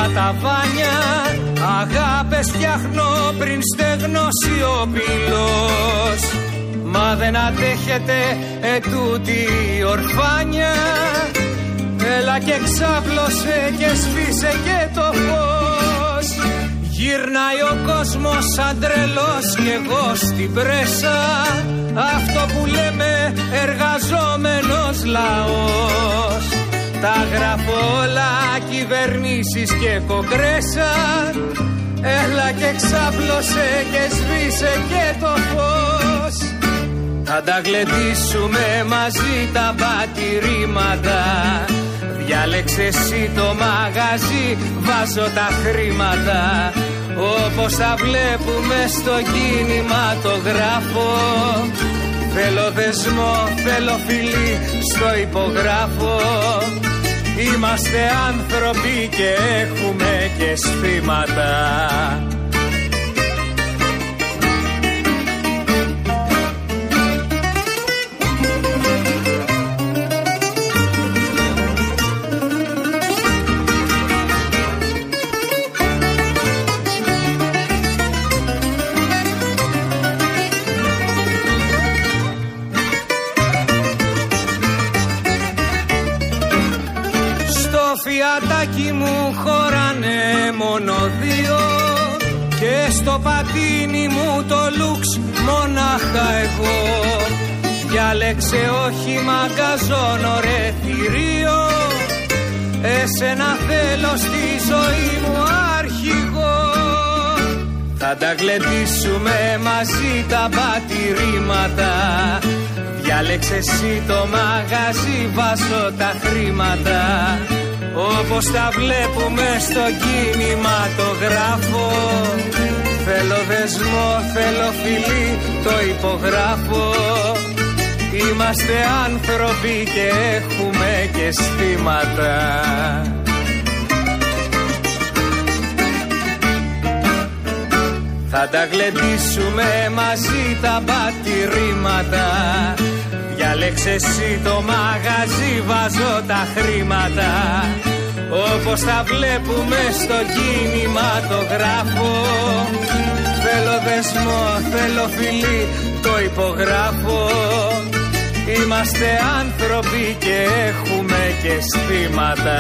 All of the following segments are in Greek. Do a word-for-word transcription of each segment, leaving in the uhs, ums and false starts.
στα ταβάνια, αγάπες φτιάχνω πριν στεγνώσει ο πύλος. Μα δεν αντέχετε ετούτη η ορφάνια, έλα και ξάπλωσε και σβήσε και το φως. Γυρνάει ο κόσμος σαν τρελός κι εγώ στην πρέσα, αυτό που λέμε εργαζόμενος λαός. Τα γράφω όλα κυβερνήσεις και κογκρέσα, έλα και ξάπλωσε και σβήσε και το φως. Θα τα γλεντήσουμε μαζί τα πατηρήματα, διάλεξε εσύ το μαγαζί, βάζω τα χρήματα. Όπως τα βλέπουμε στο κινηματογράφο, θέλω δεσμό, θέλω φιλί, στο υπογράφω. Είμαστε άνθρωποι και έχουμε και αισθήματα. Φιατάκι μου χωράνε μόνο δύο και στο πατίνι μου το λουξ μονάχα εγώ. Διάλεξε όχι μαγκαζόνο ρε θηρίο, εσένα θέλω στη ζωή μου αρχηγό. Θα τα γλεντήσουμε μαζί τα πατηρήματα, διάλεξε εσύ το μαγαζί, βάζω τα χρήματα. Όπως τα βλέπουμε στο κινηματογράφο, θέλω δεσμό, θέλω φιλί, το υπογράφω. Είμαστε άνθρωποι και έχουμε και αισθήματα. Θα τα γλεντήσουμε μαζί τα πατηρήματα, διάλεξε εσύ το μαγαζί, βάζω τα χρήματα. Όπως τα βλέπουμε στο κινηματογράφο, θέλω δεσμό, θέλω φιλί, το υπογράφω. Είμαστε άνθρωποι και έχουμε και αισθήματα.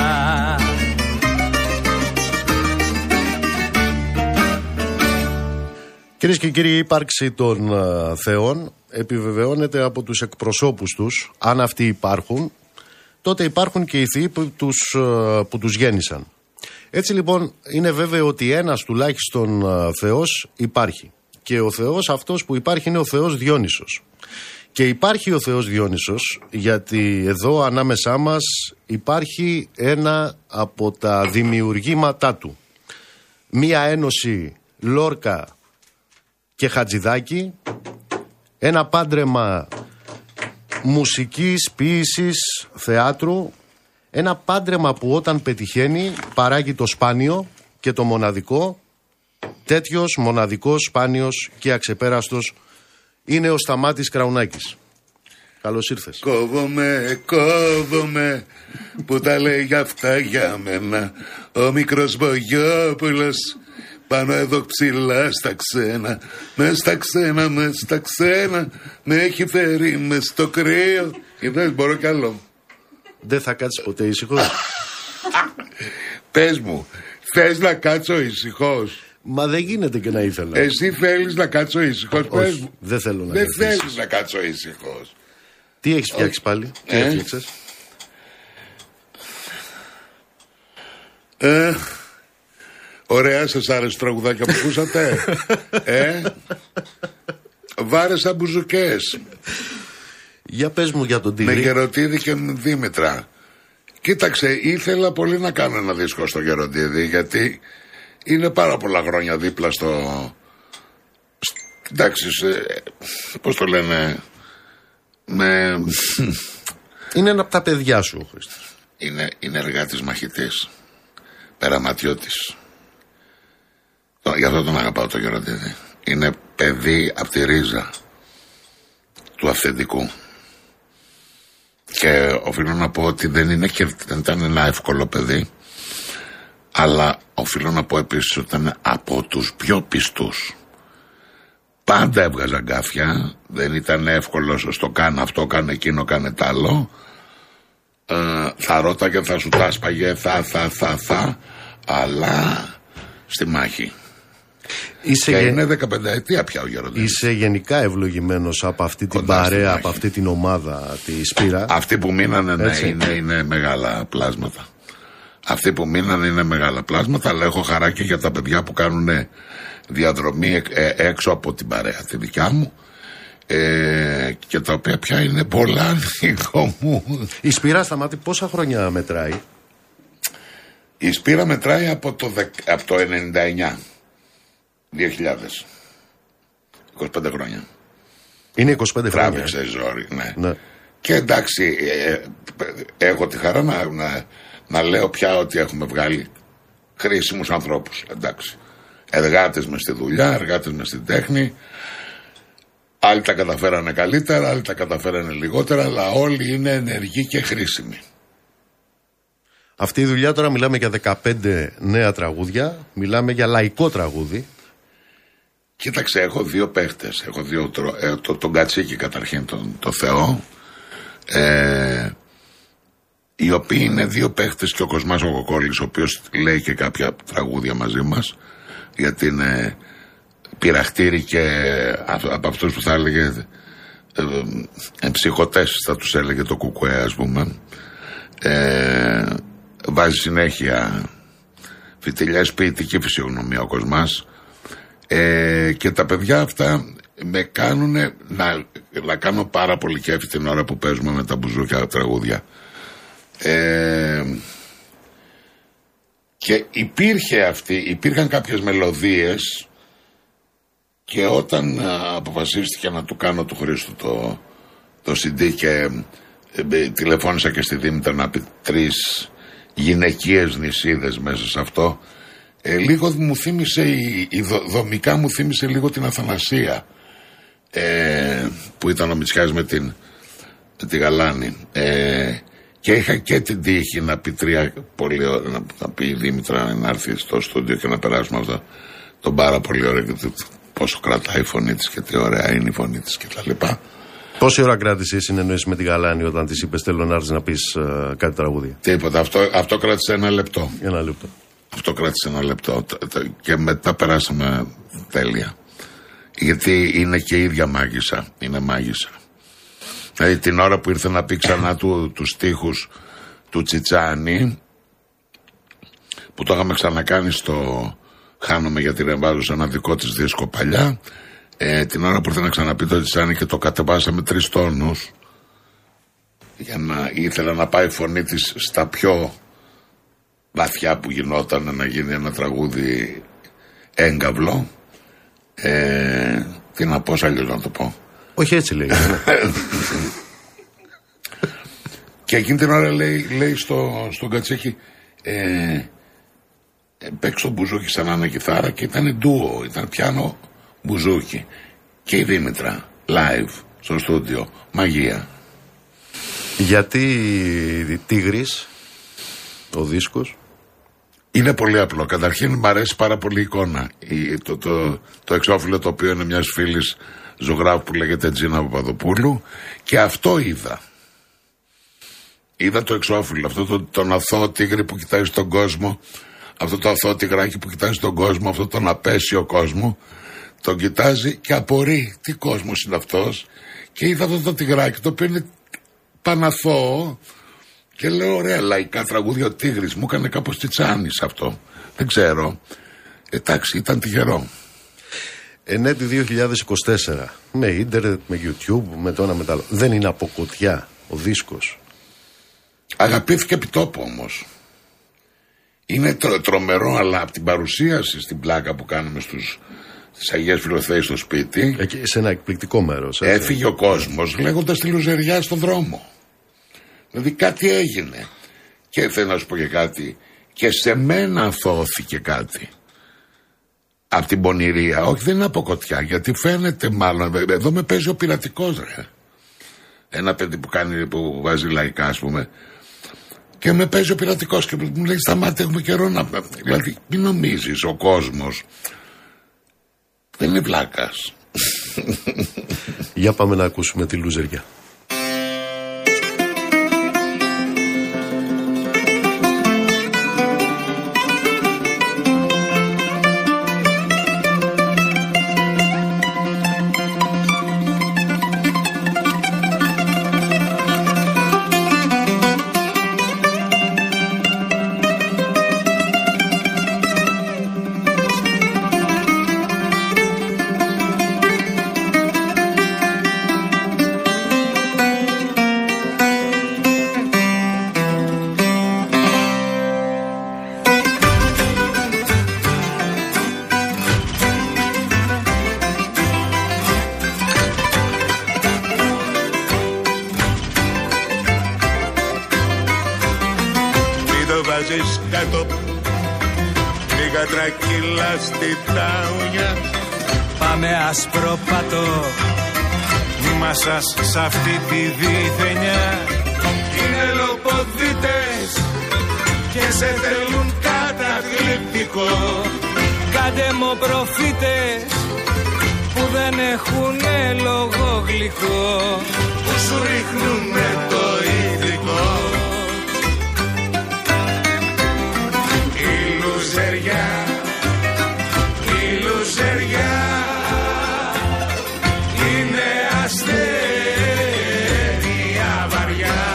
Κυρίες και κύριοι, η ύπαρξη των uh, θεών επιβεβαιώνεται από τους εκπροσώπους τους. Αν αυτοί υπάρχουν, τότε υπάρχουν και οι θεοί που τους, uh, που τους γέννησαν. Έτσι λοιπόν είναι βέβαιο ότι ένας τουλάχιστον uh, θεός υπάρχει. Και ο θεός αυτός που υπάρχει είναι ο θεός Διόνυσος. Και υπάρχει ο θεός Διόνυσος γιατί εδώ ανάμεσά μας υπάρχει ένα από τα δημιουργήματά του. Μία ένωση Λόρκα και Χατζηδάκη, ένα πάντρεμα μουσικής, ποίησης, θεάτρου, ένα πάντρεμα που όταν πετυχαίνει παράγει το σπάνιο και το μοναδικό. Τέτοιος μοναδικός, σπάνιος και αξεπέραστος είναι ο Σταμάτης Κραουνάκης. Καλώς ήρθες. Κόβομαι, κόβομαι που τα λέει αυτά για μένα ο μικρός Μπογιόπουλος. Πάνω εδώ ψηλά στα ξένα, μες στα ξένα, μες στα ξένα, με έχει φέρει μες στο κρύο. Είδες, μπορώ κι άλλο. Δεν θα κάτσεις ποτέ ήσυχος? Πες μου, θες να κάτσω ήσυχος? Μα δεν γίνεται και να ήθελα. Εσύ θέλεις να κάτσω ήσυχος? Πες μου. Δεν θέλω να Δεν θέλεις να κάτσω ήσυχος. Τι έχεις φτιάξει πάλι? Τι ε? έφτιαξες? Ε... Ωραία, σας άρεσε τραγουδάκια που ακούσατε? ε? Βάρεσα μπουζουκές. Για πες μου για τον Τίλι. Με Γεροντίδη και Δήμητρα. Κοίταξε, ήθελα πολύ να κάνω ένα δίσκο στο Γεροντίδη, γιατί είναι πάρα πολλά χρόνια δίπλα στο... Εντάξει, σε... πώς το λένε... Με... Είναι ένα από τα παιδιά σου ο Χρήστος. Είναι, είναι εργάτης μαχητής. Περαματιώτης. Γι' αυτό τον αγαπάω το Γεροντίδη. Είναι παιδί από τη ρίζα του αυθεντικού. Και οφείλω να πω ότι δεν, είναι και, δεν ήταν ένα εύκολο παιδί. Αλλά οφείλω να πω επίσης ότι ήταν από τους πιο πιστούς. Πάντα έβγαζα γκάφια, δεν ήταν εύκολο στο κάνε αυτό, κάνε εκείνο, κάνε τ' άλλο. Ε, θα ρώταγε, θα σου τάσπαγε, θα, θα, θα, θα, αλλά στη μάχη. Είσαι και γε... είναι δεκαπενταετία πια ο Γεροντής. Είσαι γενικά ευλογημένος από αυτή την Κοντά παρέα, από αυτή την ομάδα, τη Σπύρα. Αυτοί που μείνανε, ναι, είναι, είναι μεγάλα πλάσματα. Αυτοί που μείνανε είναι μεγάλα πλάσματα, αλλά έχω χαρά και για τα παιδιά που κάνουν διαδρομή ε, έξω από την παρέα τη δικιά μου, ε, και τα οποία πια είναι πολλά δικό μου. Η Σπύρα σταμάτη πόσα χρόνια μετράει? Η Σπύρα μετράει από το, από το ενενήντα εννιά, δύο χιλιάδες, είκοσι πέντε χρόνια. Είναι είκοσι πέντε χρόνια. Τράβηξε ζόρι, ναι. ναι. Και εντάξει, ε, έχω τη χαρά να, να, να λέω πια ότι έχουμε βγάλει χρήσιμους ανθρώπους, εντάξει. Εργάτες μες στη δουλειά, εργάτες μες στην τέχνη. Άλλοι τα καταφέρανε καλύτερα, άλλοι τα καταφέρανε λιγότερα, αλλά όλοι είναι ενεργοί και χρήσιμοι. Αυτή η δουλειά, τώρα μιλάμε για δεκαπέντε νέα τραγούδια, μιλάμε για λαϊκό τραγούδι. Κοίταξε, έχω δύο παίχτες. Έχω δύο, ε, το, τον Κατσίκη καταρχήν, τον το Θεό, ε, οι οποίοι είναι δύο παίχτες, και ο Κοσμάς ο Κοκόλης, ο οποίος λέει και κάποια τραγούδια μαζί μας, γιατί είναι πειραχτήρι και από αυτούς που θα έλεγε ε, ε, ψυχοτές, θα τους έλεγε το κουκουέ, ας πούμε. Ε, βάζει συνέχεια φιτιλιές, ποιητική φυσιογνωμία ο Κοσμάς, ε, και τα παιδιά αυτά με κάνουν να, να κάνω πάρα πολύ κέφι την ώρα που παίζουμε με τα μπουζούκια τραγούδια. Ε, και υπήρχε αυτή, υπήρχαν κάποιες μελωδίες, και όταν α, αποφασίστηκε να του κάνω του Χρήστου το, το σι ντι και ε, τηλεφώνησα και στη Δήμητρα να πει τρεις γυναικείες νησίδες μέσα σε αυτό, ε, λίγο μου θύμισε, η, η δο, δομικά μου θύμισε λίγο την Αθανασία, ε, που ήταν ο Μητσιάς με την, με τη Γαλάνη, ε, και είχα και την τύχη να πει τρία πολύ ωραία, να, να πει η Δήμητρα να έρθει στο στούντιο και να περάσουμε αυτό τον πάρα πολύ ωραίο, και πόσο κρατάει η φωνή της και τι ωραία είναι η φωνή της και τα λοιπά. Πόση ώρα κράτησε η συνεννόηση με τη Γαλάνη όταν της είπες θέλω να έρθεις να πεις uh, κάτι τραγούδια? Τίποτα, αυτό, αυτό κράτησε ένα λεπτό. Ένα λεπτό. Αυτό κράτησε ένα λεπτό και μετά περάσαμε τέλεια. Γιατί είναι και η ίδια μάγισσα, είναι μάγισσα. Δηλαδή την ώρα που ήρθε να πει ξανά του, τους στίχους του Τσιτσάνη, που το είχαμε ξανακάνει στο Χάνομαι γιατί ρεμβάζω σε ένα δικό της δίσκο παλιά, ε, την ώρα που ήρθε να ξαναπεί το Τσιτσάνη και το κατεβάσαμε τρεις τόνους, για να ήθελα να πάει η φωνή της στα πιο βαθιά που γινόταν, να γίνει ένα τραγούδι έγκαυλο, ε, τι να πω, αλλιώς να το πω. Όχι έτσι λέει. Και εκείνη την ώρα λέει, λέει στο, στον Κατσίκη, ε, παίξω μπουζούκι σαν να είναι κιθάρα, και ήταν ντουο, ήταν πιάνο μπουζούκι. Και η Δήμητρα, live, στο στούντιο, μαγεία. Γιατί Τίγρης, ο δίσκος? Είναι πολύ απλό. Καταρχήν μου αρέσει πάρα πολύ η εικόνα. Η, το, το, το εξώφυλλο, το οποίο είναι μιας φίλης ζωγράφου που λέγεται Τζίνα Παπαδοπούλου, και αυτό είδα. Είδα το εξώφυλλο, αυτό το, τον αθώο τίγρη που κοιτάζει τον κόσμο, αυτό το αθώο τυγράκι που κοιτάζει τον κόσμο, αυτό τον απέσιο κόσμο, τον κοιτάζει και απορεί τι κόσμος είναι αυτός, και είδα αυτό το τυγράκι το οποίο είναι παναθώο, και λέω ωραία λαϊκά τραγούδια, ο Τίγρης μου έκανε κάπως Τσιτσάνης αυτό, δεν ξέρω, εντάξει, ήταν τυχερό. Ενέτη δύο χιλιάδες είκοσι τέσσερα, με ίντερνετ, με YouTube, με το ένα με το άλλο, δεν είναι από κοτιά ο δίσκος? Αγαπήθηκε επί τόπου όμως. Είναι τρο, τρομερό, αλλά από την παρουσίαση στην πλάκα που κάνουμε στους, στις Αγίες Φιλοθέες στο σπίτι, εκεί, σε ένα εκπληκτικό μέρος, έτσι. Έφυγε ο κόσμος λέγοντας τη λουζεριά στον δρόμο. Δηλαδή κάτι έγινε. Και θέλω να σου πω και κάτι, και σε μένα αθώθηκε κάτι από την πονηρία. Όχι, δεν είναι από κοτιά, γιατί φαίνεται μάλλον, εδώ με παίζει ο πειρατικός, ρε. Ένα παιδί που κάνει, που βάζει λαϊκά, ας πούμε. Και με παίζει ο πειρατικός και μου λέει σταμάτη, έχουμε καιρό να... Δηλαδή μην νομίζεις ο κόσμος δεν είναι βλάκας. Για πάμε να ακούσουμε τη λουζεριά. Κάτω λίγα τρακύλα στη τάουνια. Πάμε ασπρόπατο μάσας σ' αυτή τη δίθενια. Είναι λοποδίτες και σε θέλουν καταθλιπτικό. Κάντε μου προφήτες που δεν έχουνε λόγο γλυκό, που σου ρίχνουνε το ηθικό. Λουζεριά, η λουζεριά είναι ασθένεια βαριά.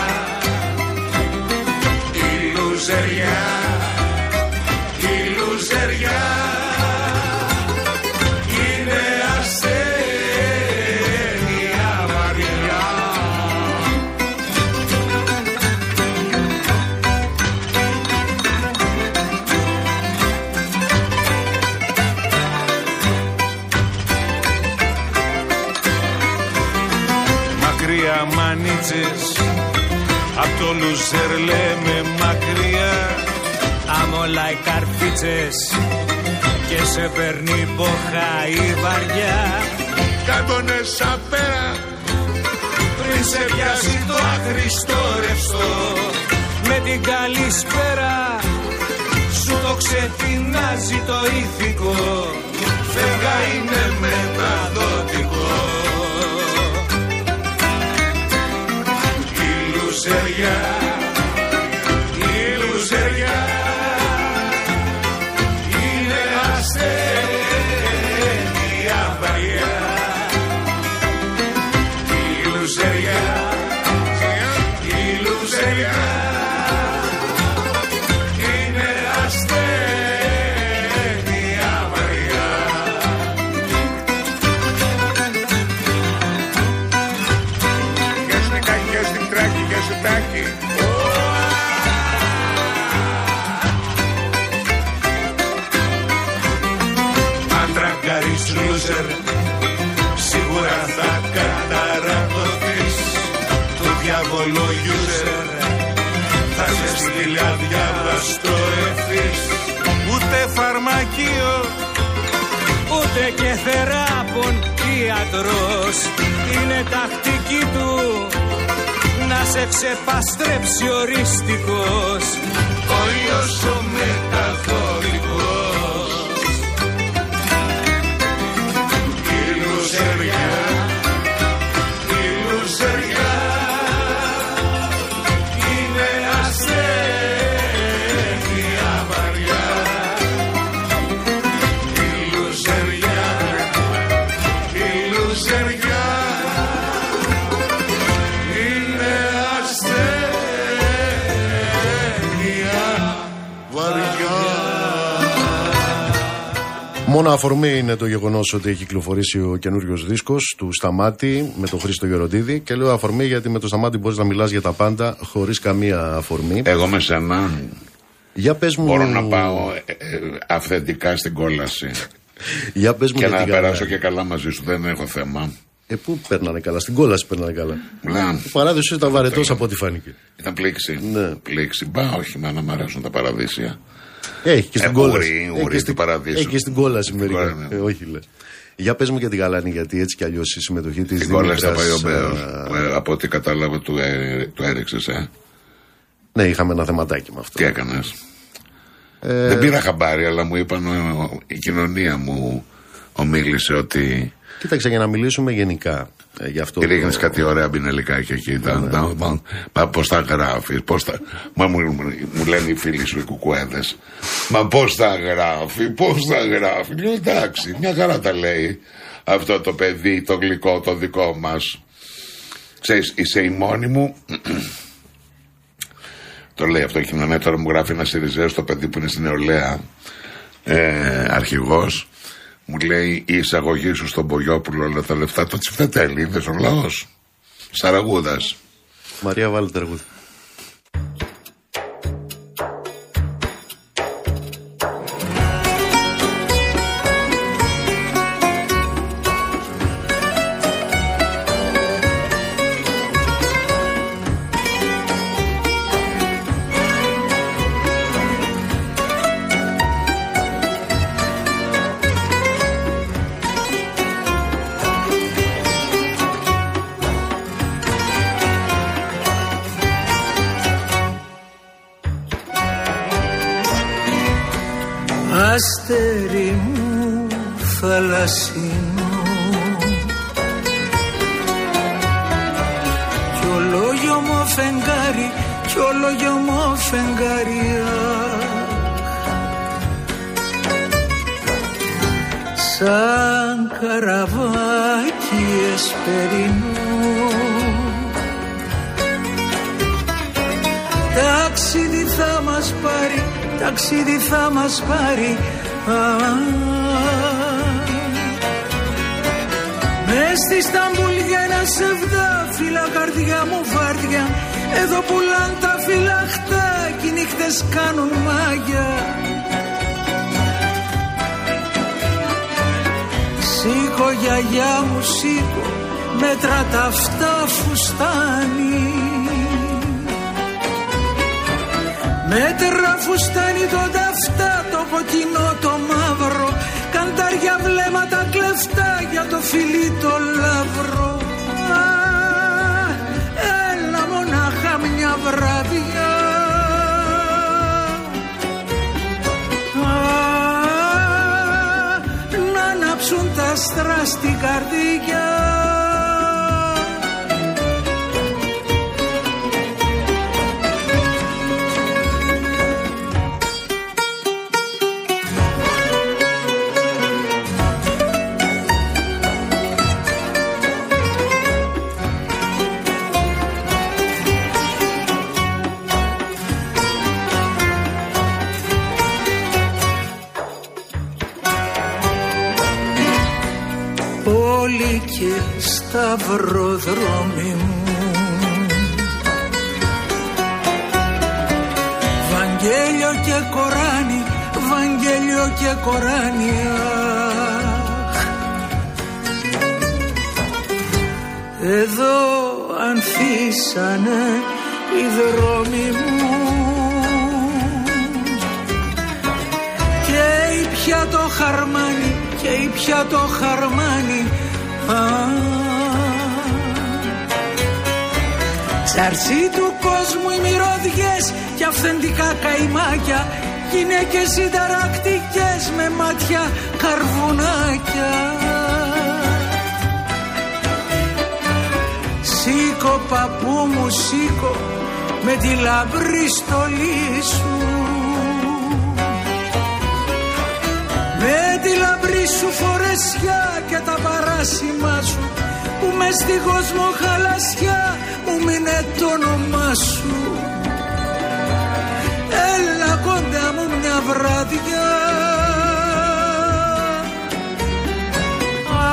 Η λουζεριά, η λουζεριά είναι ασθένεια βαριά. Μανίτσες απ' το λουζέρ λέμε μακριά. Αμόλα οι καρφίτσες και σε παίρνει μποχά η βαριά. Κάτωνε σαν πέρα πριν σε πιάσει το άχρηστο ρευστό. Με την καλησπέρα σου το ξετινάζει το ηθικό. Φεύγα είναι μεταδοτικό. Η λουζεριά, η λουζεριά είναι ασθένεια βαριά. Η λουζεριά, η λουζεριά είναι ασθένεια βαριά. Γεια σου Νικάκη, γεια σου Δημητράκη, γεια σου Τάκη. Αν τραγκάρεις λούζερ, σίγουρα θα καταρακωθείς. Το διάβολο user θα σε στείλει αδιάβαστο ευθύς. Ούτε φαρμακείο, ούτε και θεράπων ιατρός είναι τακτική του να σε ξεπαστρέψει οριστικός. Ο ήλιος ο μεταφορικός. Η λουζεριά, η λουζεριά είναι ασθένεια βαριά. Η λουζεριά, η λουζεριά είναι ασθένεια βαριά. Μόνο αφορμή είναι το γεγονός ότι έχει κυκλοφορήσει ο καινούριος δίσκος του Σταμάτη με τον Χρήστο Γεροντίδη. Και λέω αφορμή γιατί με τον Σταμάτη μπορείς να μιλάς για τα πάντα χωρίς καμία αφορμή. Εγώ με σένα Για πες μου... μπορώ να πάω ε, ε, αυθεντικά στην κόλαση. Για πες μου και για να την περάσω καλά. και καλά μαζί σου, δεν έχω θέμα. Ε, πού παίρνανε καλά, στην κόλαση παίρνανε καλά. Να, Ο παράδεισος ήταν βαρετός από ό,τι φάνηκε. ήταν πλήξη. Ναι. Πλήξη. Μπα, όχι, μα να μ' αρέσουν τα παραδείσια. Έχει και στην Ε, κόλαση. ουρή, Έχει ουρή και στην παραδείσου. Έχει και στην κόλαση μερικά. Ναι. Ε, όχι λες. Για πες μου για την Γαλάνη, γιατί έτσι κι αλλιώς η συμμετοχή της Στην κόλαση θα πάει ο Δήμητρας, Μπέος. α, Ε, Από ό,τι κατάλαβα του, ε, του έριξες, ε. Ναι, είχαμε ένα θεματάκι με αυτό. Τι έκανες? Ε... Δεν πήρα χαμπάρι, αλλά μου είπαν ο, η κοινωνία μου ομίλησε ότι. Κοίταξε, για να μιλήσουμε γενικά ε, γι' αυτό. Ρίχνεις το... κάτι ωραία μπινελικά και εκεί. Ναι, ναι. Μα, μα πώς τα γράφεις, πώς τα... Μα μου, μου λένε οι φίλοι σου οι κουκουέδες. Μα πώς τα γράφει, πώς τα γράφει. Λέω εντάξει, μια χαρά τα λέει αυτό το παιδί, το γλυκό, το δικό μας. Ξέρεις, είσαι η μόνη μου. Το λέει αυτό και ναι, τώρα μου γράφει ένα Σιριζέο στο παιδί που είναι στην νεολαία, ε, αρχηγός. Μου λέει η εισαγωγή σου στον Μπογιόπουλο, όλα τα λεφτά το Τσιφτετέλη, είδες ο λαός. Σαραγούδας. Μαρία βάλει τραγούδι. Αστέρι μου θαλασσινό κι ολόγιο μου φεγγάρι, κι ολόγιο μου φεγγάρια σαν καραβάκι εσπερινό. Ταξίδι θα μας πάρει, ταξίδι θα μας πάρει, α, μες στη Σταμπούλ για ένα σεβδάφυλλα, καρδιά μου βάρδια, εδώ πουλάν τα φυλαχτά κι οι νύχτες κάνουν μάγια. Σήκω γιαγιά μου σήκω, μέτρα τα αυτά φουστάνι, μέτρα φουστάνι το ταυτά, το κοκκινό το μαύρο, καντάρια βλέμματα κλεφτά για το φιλί το λαύρο. Α, έλα μονάχα μια βράδια, α, να ανάψουν τα άστρα στην καρδιά. Πόλη και σταυροδρόμι μου, Βαγγέλιο και Κοράνι, Βαγγέλιο και Κοράνι, εδώ ανθίσανε οι δρόμοι μου και η πια το χαρμάνι, και η πια το χαρμάνι, α, τσαρσί του κόσμου οι μυρωδιές και αυθεντικά καημάκια, γυναίκες συνταρακτικές με μάτια καρβουνάκια. Σήκω παππού μου σήκω με τη λαμπρή στολή σου, με τη λαμπρή σου φορεσιά και τα παράσημά σου, που μες στη κόσμο χαλασιά μου μείνε το όνομά σου. Έλα κοντά μου μια βράδια, α,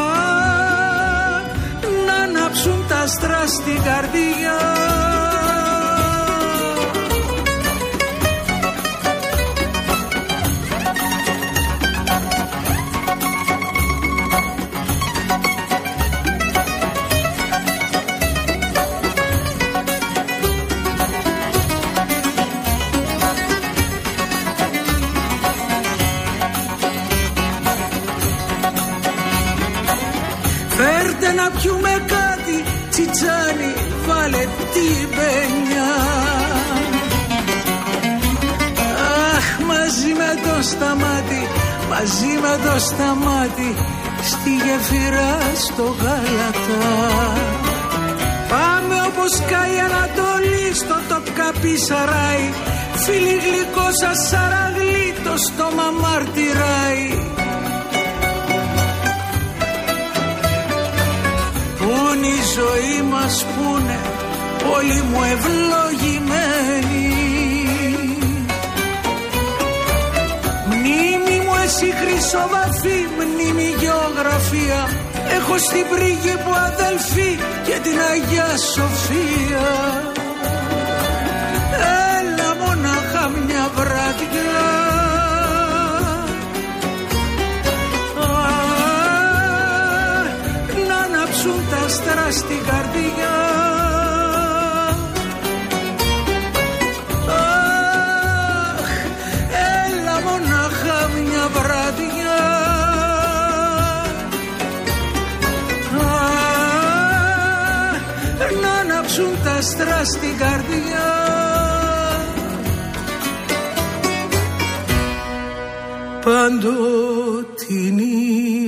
να ανάψουν τα άστρα στην καρδιά. Φέρτε να πιούμε κάτι, τσιτσάνι, βάλε την πενιά. το σταμάτη, μαζί με το σταμάτη, στη γεφυρά στο Γάλατα. Πάμε όπως καεί Ανατολή στο Τοπκαπί Σαράι, φίλοι γλυκό σας σαραγλί, το στόμα μαρτυράει. Πουν η ζωή μας, πούνε όλοι μου ευλογημένοι. Μνήμη μου εσύ χρυσοβαθή, μνήμη γεωγραφία, έχω στην πρίγκιπο αδελφή και την Αγία Σοφία. Έλα μονάχα μια βραδιά, να ανάψουν τα άστρα στην καρδιά. Αχ, έλα μονάχα μια βραδιά, να ανάψουν τα άστρα στην καρδιά. Παντοτινή